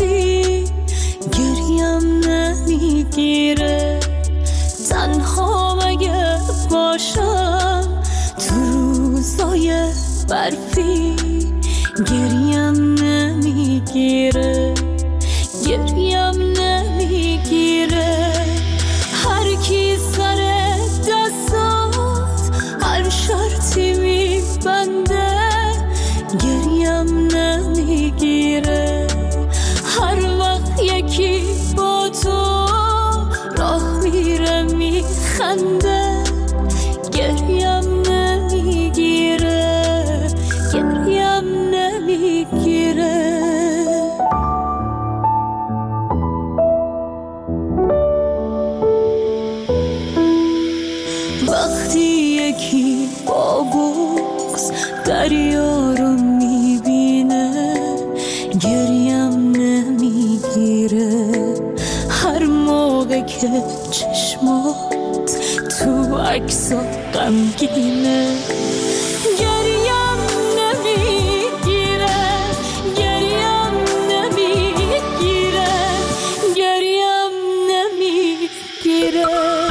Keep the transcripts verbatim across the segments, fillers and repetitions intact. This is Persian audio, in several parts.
برفی گریم نمیگیره تنها مگه باشم تو روزای برفی گریم نمیگیره گریم نمیگیره هر کی سر دستات هر شرطی میبنده گریم نمیگیره هر وقت یکی با تو راه میره میخنده گریم نمیگیره گریم نمیگیره وقتی یکی با بغض دریا رو میبینه گریم نمیگیره هر موقع که چشمات تو عکس غمگینه گریم نمیگیره گریم نمیگیره گریم نمیگیره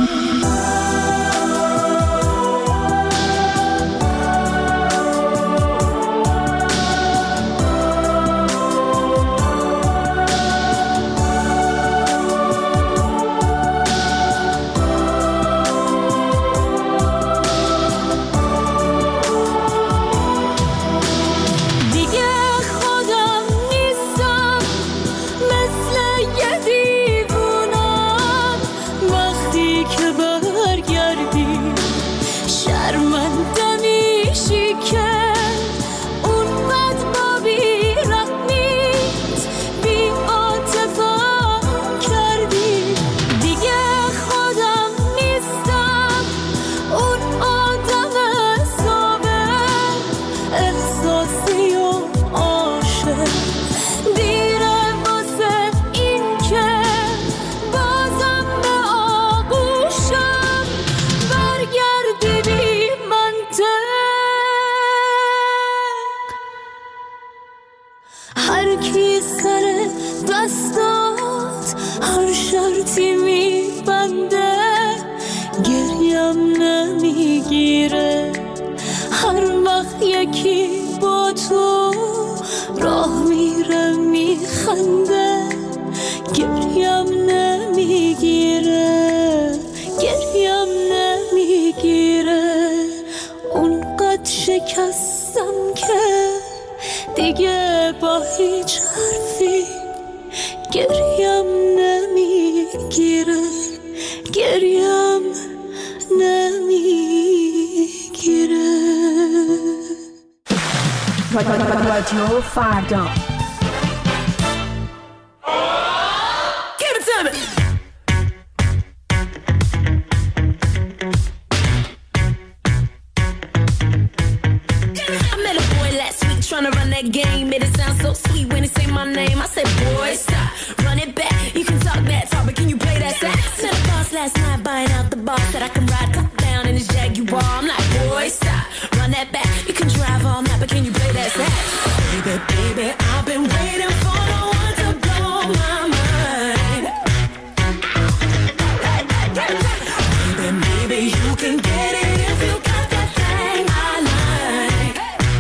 هر کی سر دستات هر شرطی میبنده گریم نمیگیره هر وقت یکی با تو راه میره میخنده گریم نمیگیره گریم نمیگیره اونقدر شکستم که دیگه با هیچ حرفی گریم نمیگیره گریم نمیگیره رادیو فردا Give it to me. Trying to run that game, made it sound so sweet when it say my name. I said, boy, stop, run it back. You can talk that talk, but can you play that sax? Met a boss last night buying out the boss that I can ride top down in his Jaguar. I'm like, boy, stop, run that back. You can drive all night, but can you play that sax? Baby, baby, I've been waiting for the one to blow my mind. Baby, maybe you can get it if you got that thing I like.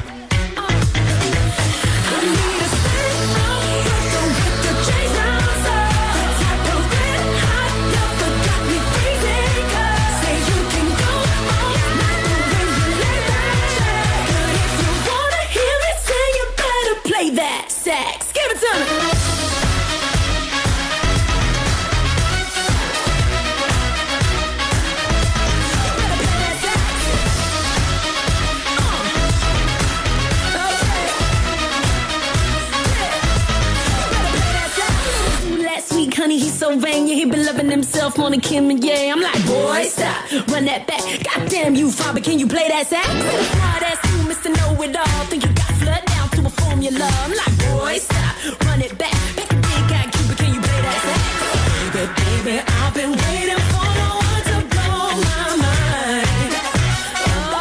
Sex. Give it to me. Last week, honey, he's so vain. Yeah, he been loving himself more than Kim and Ye. I'm like, boy, stop, run that back. Goddamn you, father, can you play that sax? Smart ass you, Mister Know-It-All. Think you got flood down to a formula. I'm like, boy, stop, run it back. Back a big guy, Cuba, can you play that sax? Baby, baby, I've been waiting for the one to blow my mind. Oh,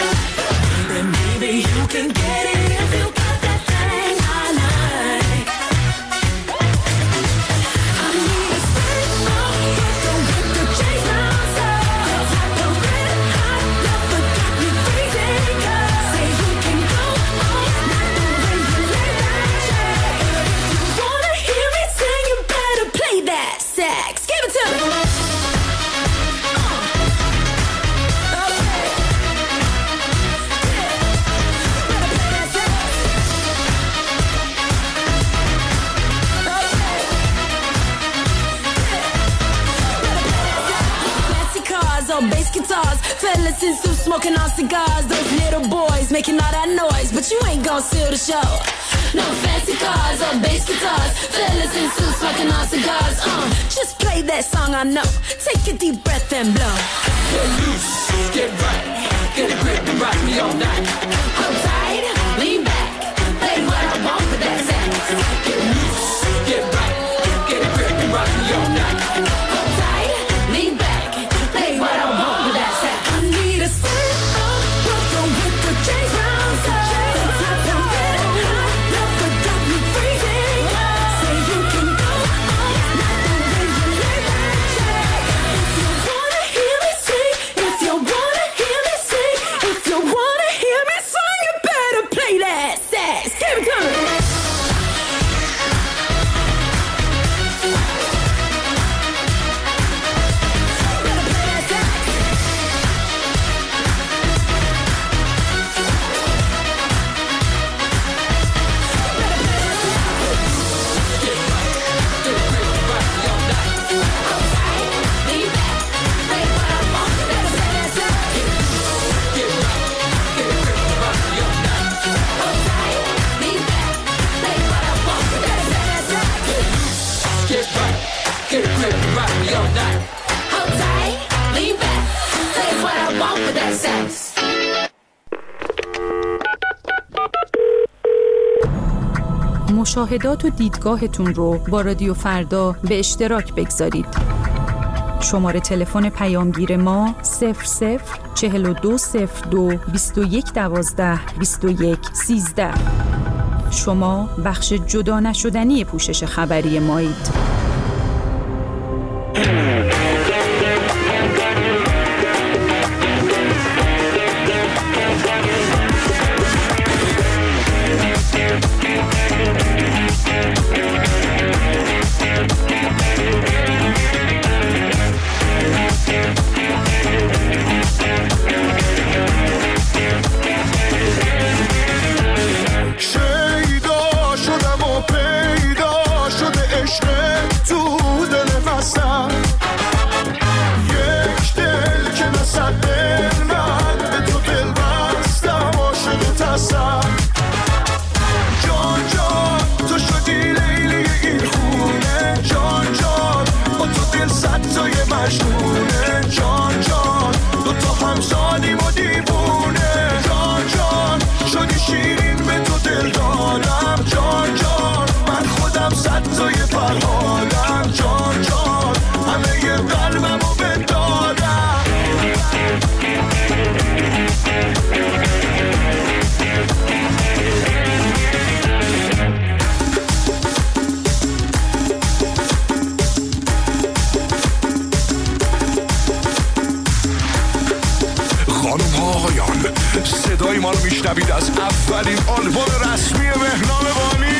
baby, maybe you can get it if you got that thing I like. guitars, fellas in suits smoking on cigars. Those little boys making all that noise, but you ain't gon' steal the show. No fancy cars or bass guitars, fellas in suits smoking on cigars. Uh, just play that song I know. Take a deep breath and blow. Get loose, get right, get a grip and rock me all night. Hold tight, lean back, play what I want with that sax. Get loose, get right, get a grip and rock me all night. Hold tight, lean back, play what I want with that sax. I need a stand up, brother with the James Brown sound. I'm getting hot, never got me freezing. Say you can go on, not the way you lay that check. If you wanna hear me sing, if you wanna hear me sing, if you wanna hear me sing, you better play that sax. Give it to me. Get right, get a grip and rock me all night. Hold tight, lean back, play what I want with that sax. مشاهدات و دیدگاهتون رو با رادیو فردا به اشتراک بگذارید. شماره تلفن پیامگیر ما صفر صفر چهل و دو صفر دو بیست و یک دوازده بیست و یک سیزده. شما بخش جدا نشدنی پوشش خبری مایید. صدای ما رو میشنوید از اولین آلبوم رسمی مهنام بانی.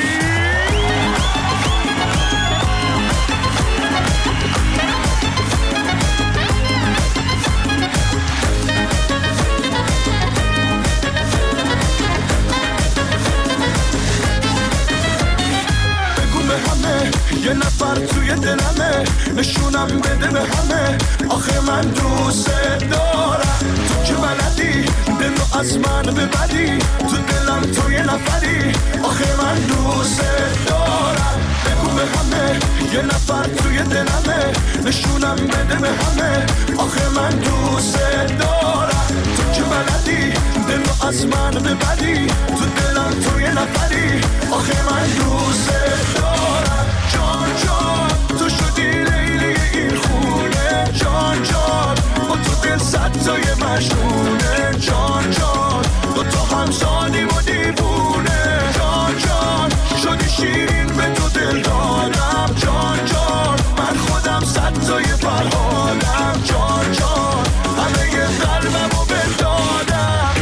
بگو به همه یه نفر توی دلمه، نشونم بده به همه آخه من دوست دارم. تو که بلدی دلو از من ببری، تو دلم تو یه نفری آخه من دوست دارم. بگو به همه یه نفر توی دلمه، نشونم بده به همه آخه من دوست دارم. تو که بلدی دلو از من ببری، تو دلم تو یه نفری آخه من دوست دارم. جان جان تو شدی لیلی این خونه، جان جان با تو دل صد تای مجنونه، جان جان دو تا همسانیم و دیوونه، جان جان شدی شیرین به تو دل دادم، جان جان من خودم صد تای فرهادم، جان جان همه قلبم رو بندادم.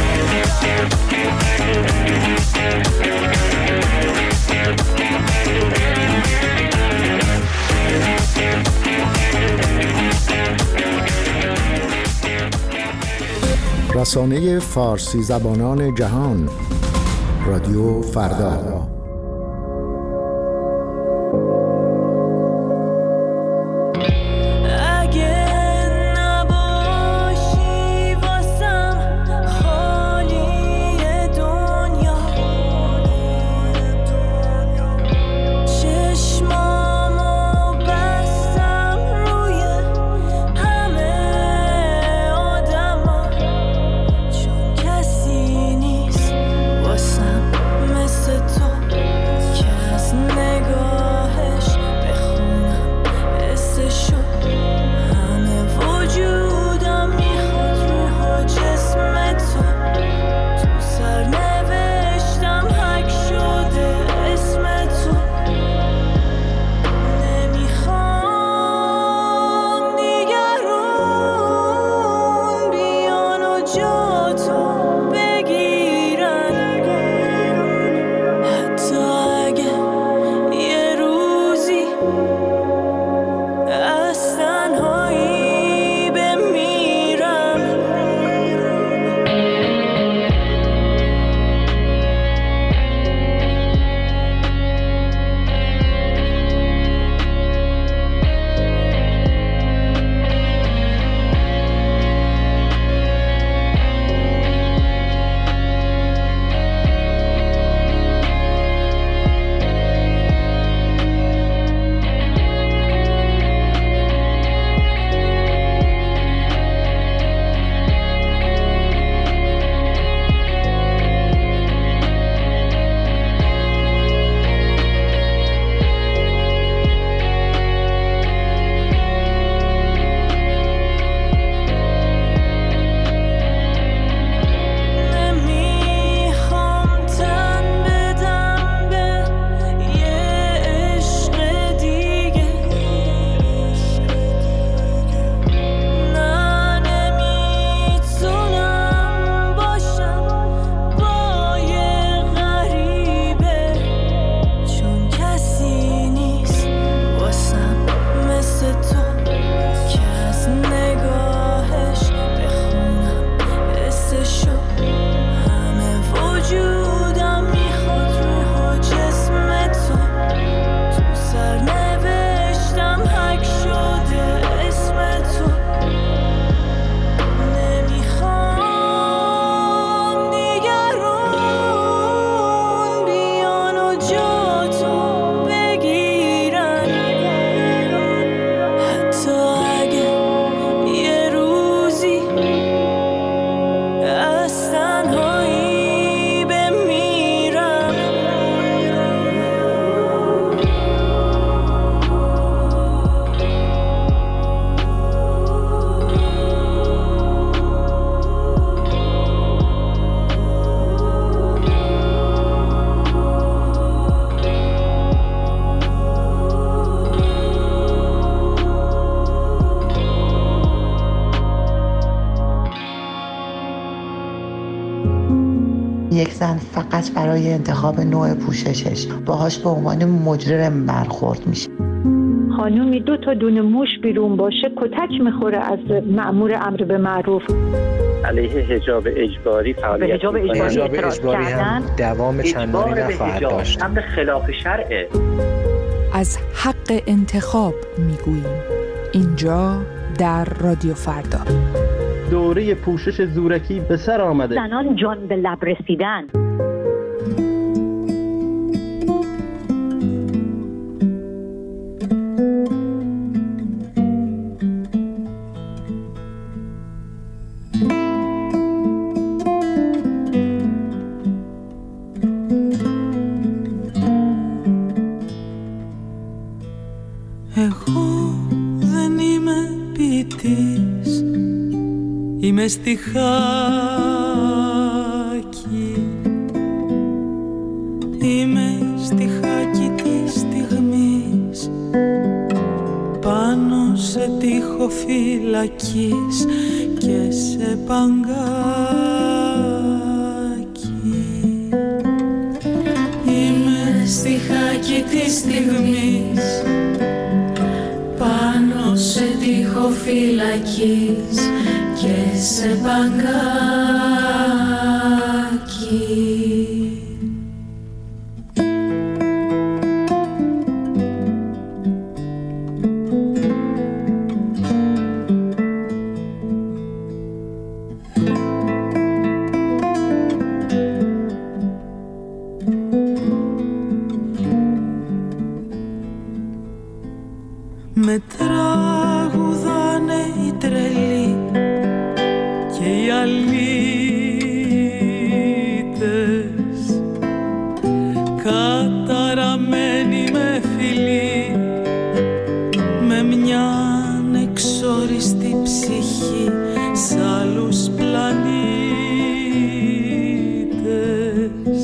رسانه فارسی زبانان جهان، رادیو فردا. اگه نباشی یک زن فقط برای انتخاب نوع پوششش باهاش به عنوان مجرم برخورد میشه. خانومی دو تا دونه موش بیرون باشه کتک میخوره از مأمور امر به معروف. علیه حجاب اجباری فعالیت حجاب اجباری, حجاب اجباری هم دوام چندانی نخواهد داشت. امر خلاف شرعه. از حق انتخاب میگوییم اینجا در رادیو فردا. دوره پوشش زورکی به سر آمده. زنان جان به لب رسیدن. Εγώ δεν είμαι ποιητής, είμαι στιχάκι, είμαι στιχάκι της στιγμής, πάνω σε τοίχο φυλακής και σε παγκάκι. Είμαι στιχάκι της στιγμής, πάνω σε τοίχο φυλακής και σε παγκάκι. Με τραγουδάνε οι τρελοί και οι αλήτες, καταραμένοι με φιλί, με μια ανεξόριστη ψυχή σ' άλλους πλανήτες.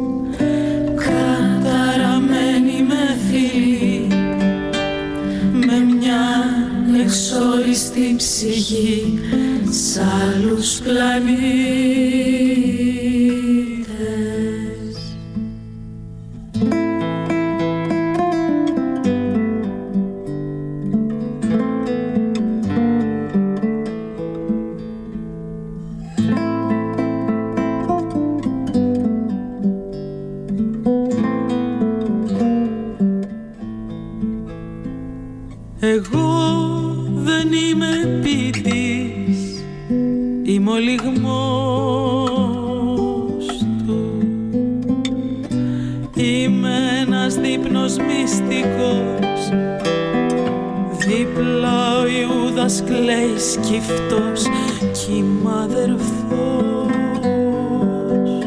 Καταραμένοι με φιλί, με μια εξόριστη ψυχή σ' άλλους πλανήτες. Εγώ δεν είμαι ποιητής, είμαι ο λυγμός του. Είμαι ένας δείπνος μυστικός, δίπλα ο Ιούδας κλαίει σκυφτός κι είμαι αδερφός του.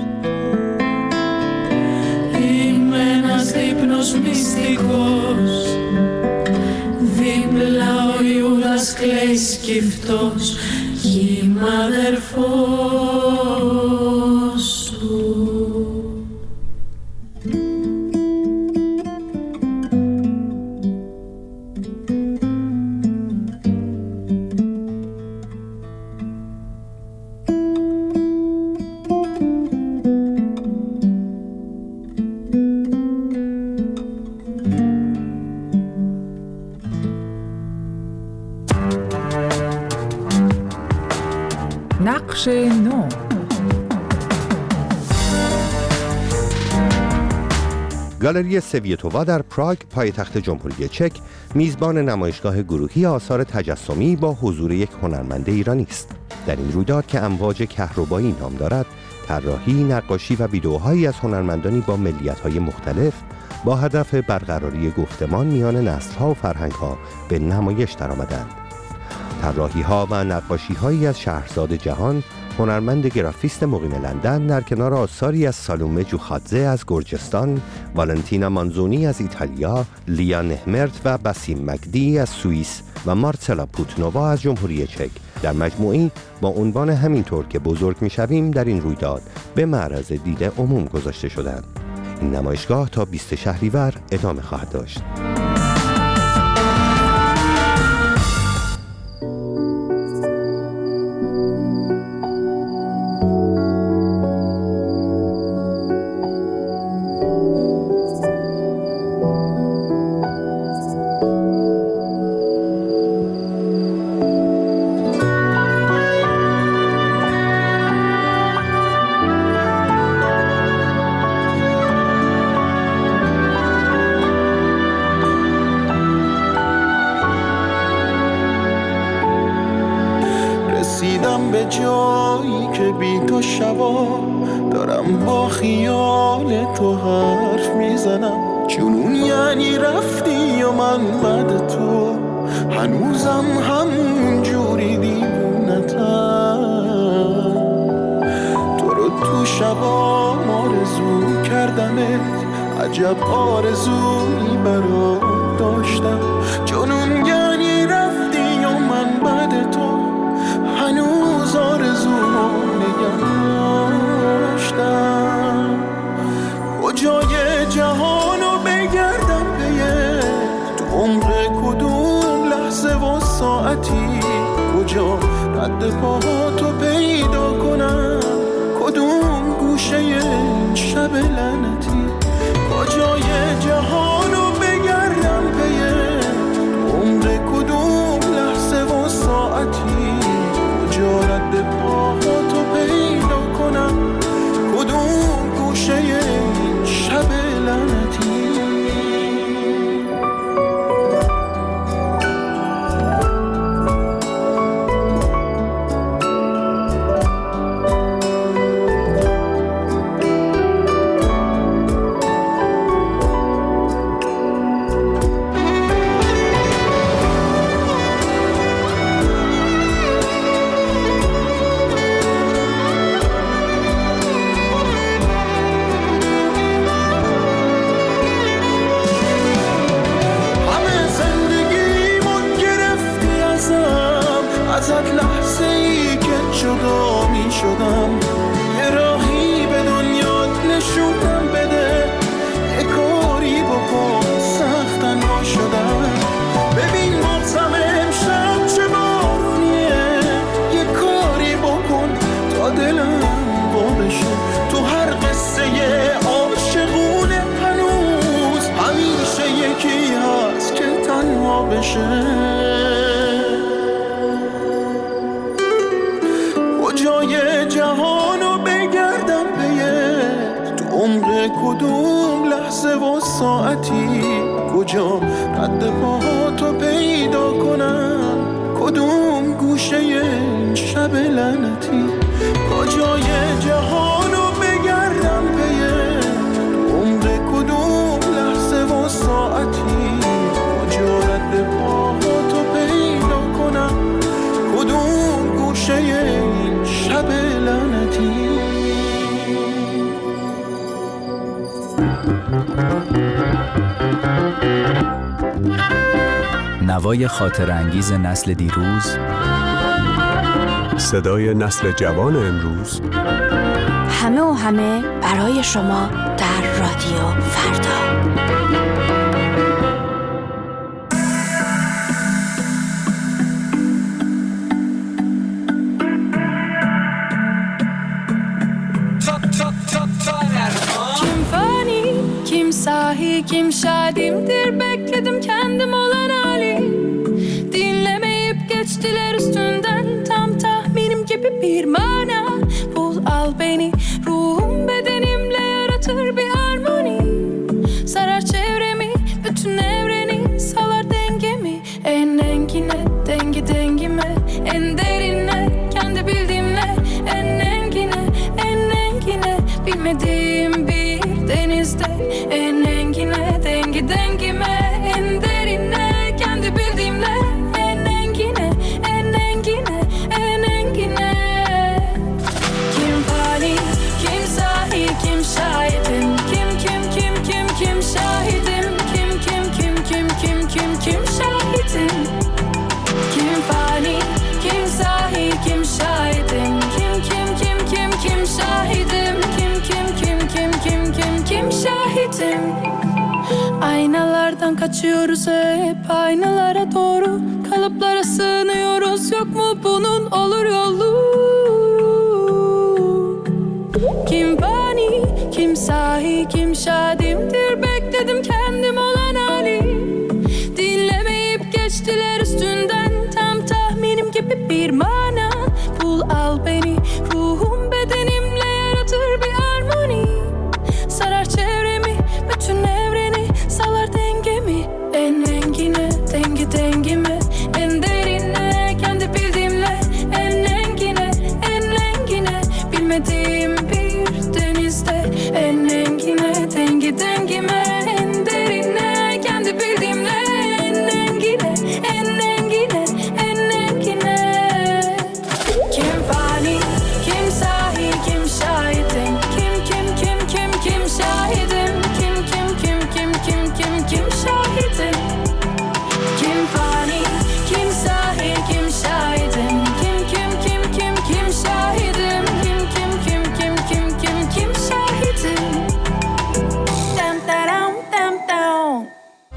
Είμαι ένας δείπνος μυστικός, δίπλα ο Ιούδας κλαίει σκυφτός κι είμαι αδερφός του. نقش نو. گالری سویتووا در پراگ پایتخت جمهوری چک میزبان نمایشگاه گروهی آثار تجسمی با حضور یک هنرمند ایرانی است. در این رویداد که امواج کهربایی نام دارد، طراحی، نقاشی و ویدئوهایی از هنرمندانی با ملیت‌های مختلف با هدف برقراری گفتمان میان نسل‌ها و فرهنگ‌ها به نمایش درآمدند. طراحی‌ها و نقاشی‌هایی از شهرزاد جهان، هنرمند گرافیست مقیم لندن، در کنار آثاری از سالومه جوخادزه از گرجستان، والنتینا مانزونی از ایتالیا، لیا نهمرت و بسیم مگدی از سوئیس و مارسلا پوتنووا از جمهوری چک در مجموعی با عنوان همینطور که بزرگ می‌شویم در این رویداد به معرض دید عموم گذاشته شدند. این نمایشگاه تا بیست شهریور ادامه خواهد داشت. رسیدم به جایی که بی تو شبا دارم با خیال تو حرف میزنم. جنون یعنی رفتی و من بعد تو هنوزم همون جوری دیوونتم. تو رو تو شبا آرزو کردمت، عجب آرزویی برات داشتم. جنون یعنی رفتی و من بعد تو هنوز آرزومو نگه داشتم. کجای جهانو بگردم پیه، تو عمر کدوم لحظه و ساعتی، کجا رد پاهاتو پیدا کنم، کدوم گوشه این شب لعنتی. کجای جهانو بگردم پیه، تو عمر کدوم لحظه و ساعتی، کجا رد پاهاتو پیدا کنم، کدوم گوشه این شب لعنتی. باشه. کجای جهانو بگردم پیه، تو عمق کدوم لحظه و ساعتی، کجا رد پاهاتو پیدا کنم، کدوم گوشه این شب لعنتی. کجای جهانو بگردم پیه، تو عمق کدوم لحظه و ساعتی، کجا رد پاهاتو پیدا کنم، کدوم گوشه این شب لعنتی. نوای خاطر انگیز نسل دیروز، صدای نسل جوان امروز، همه و همه برای شما در رادیو فردا. Kim fani, kim sahi, kim şadimdir, bekledim kendim olan hali. Dinlemeyip geçtiler üstünden, tam tahminim gibi bir mana. Bul al beni, ruhum bedenimle yaratır bir harmoni. Sarar çevremi, bütün evreni, salar dengemi. En engine, dengi dengime, en derine, kendi bildiğimle. En engine, en engine, bilmediğim bir denizde. En engine, dengi dengime, en derine, kendi bildiğimle. En engine, en engine, en engine. Kim fani, kim sahi, kim şahidim, kim kim kim kim kim şahidim, kim kim kim kim kim kim kim şahidim. Kim fani, kim sahi, kim şahidim, kim kim kim kim kim şahidim, kim kim kim kim kim kim kim şahidim. Aynalardan kaçıyoruz hep, aynalara doğru, kalıplara sığınıyoruz, yok mu bunun olur yolu? Kim fani, kim sahi, kim şadimdir, bekledim kendim olan hali. Dinlemeyip geçtiler üstünden, tam tahminim gibi bir mana. Bul al beni, ruhum bedenimle yaratır bir harmoni. Sarar çevremi, bütün evreni, salar dengemi. En engine, dengi dengime, en derine, kendi bildiğimle. En engine, en engine, bilmediğim bir denizde. En engine, dengi dengime, en derine, kendi bildiğimle. En engine, en engine, en engine. Kim fani, kim sahi, kim şahidim, kim kim kim kim kim şahidim, kim kim kim kim kim kim kim şahidim. Kim fani, kim sahi, kim şahidim, kim kim kim kim kim şahidim, kim kim kim kim kim kim kim şahidim. Dam dam dam dam.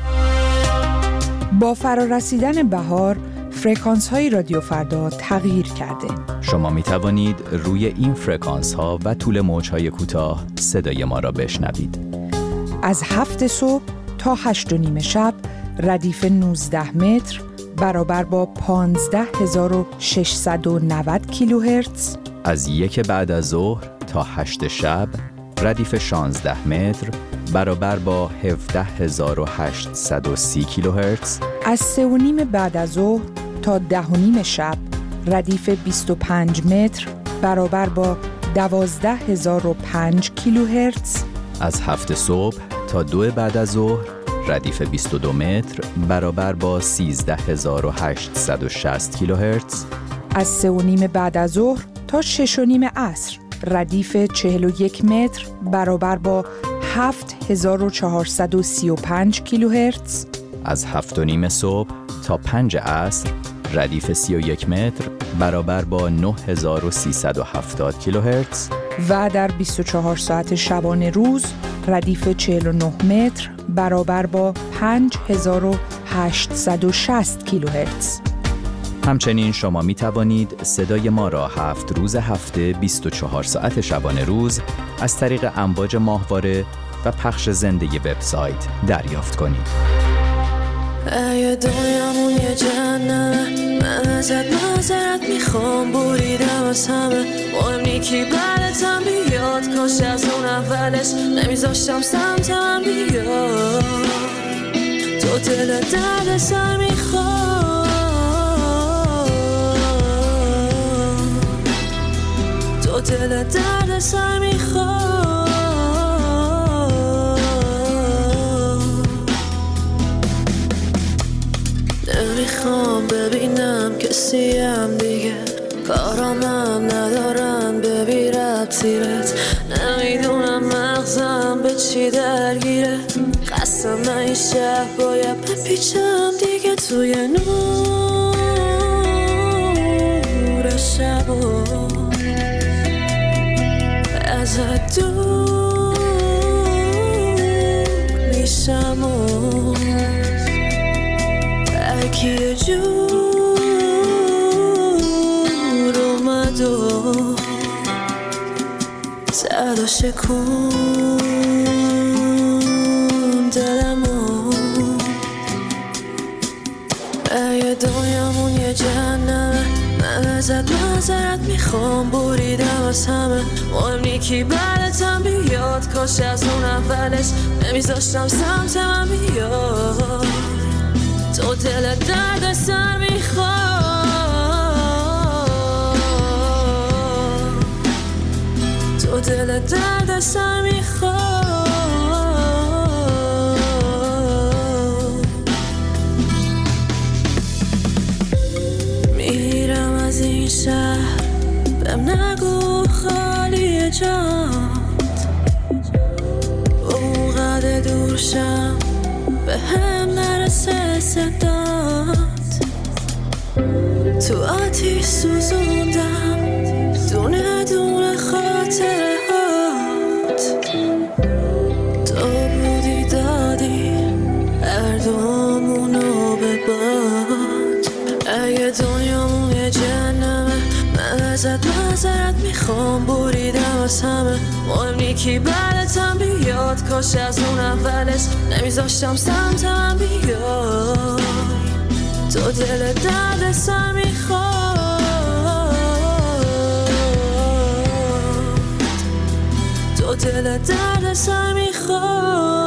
با فرارسیدن بهار، فرکانس های رادیو فردا تغییر کرده. شما می توانید روی این فرکانس ها و طول موج های کوتاه صدای ما را بشنوید. از هفت صبح تا هشت و نیم شب ردیف نوزده متر برابر با پانزده هزار و ششصد و نود کیلوهرتز. از یک بعد از ظهر تا هشت شب ردیف شانزده متر برابر با هفده هزار و هشتصد و سی کیلوهرتز. از سه و نیم بعد از ظهر تا ده و نیم شب ردیف بیست و پنج متر برابر با دوازده هزار و پنج کیلوهرتز. از هفت صبح تا دو بعد از ظهر ردیف بیست و دو متر برابر با سیزده هزار و هشتصد و شصت کیلوهرتز. از سه و نیم بعد از ظهر تا شش و نیم عصر ردیف چهل و یک متر برابر با هفت هزار و چهارصد و سی و پنج کیلوهرتز. از هفت و نیم صبح تا پنج عصر ردیف سی و یک متر برابر با نه هزار و سیصد و هفتاد کیلوهرتز. و در بیست و چهار ساعت شبانه روز ردیف چهل و نه متر برابر با پنج هزار و هشتصد و شصت کیلوهرتز. همچنین شما می توانید صدای ما را هفت روز هفته بیست و چهار ساعت شبانه روز از طریق امواج ماهواره و پخش زنده وبسایت دریافت کنید. اگه دنیامون یه جهنمه من ازت معذرت میخوام بریدم از همه مهم نی کی بعدتم بیاد کاش از اون اولش نمیذاشتم سمت من بیاد تو دل درد سر میخوام تو دل درد سر میخوام نمیخوام ببینم کسیم دیگه کارامم ندارم ببی ربطیرت نمیدونم مغزم به چی درگیره قسم من این شب باید بپیچم دیگه توی نور شبا ازت دور میشم و اگه یه جور اومد و زد و شکون دلمو اگه دنیامون یه جهنمه من ازت معذرت میخوام بریدم از همه مهم نی کی بعدتم بیاد کاش از اون اولش نمیذاشتم سمت من بیاد تو دل درد سر میخوام تو دل درد سر میخوام میرم از این شهر بهم نگو خالی جات اونقدر دور شم به هم نرسه صدات تو آتیش سوزوندم دونه دونه خاطره هات تو بودی دادی هر دومونو به باد اگه دنیامون یه جهنمه من ازت معذرت میخوام بریدم از همه مهم نی کی بعدتم بیاد کاش از اون اولش نمیذاشتم سمت من بیاد تو دل درد سر میخواد تو دل درد سر میخواد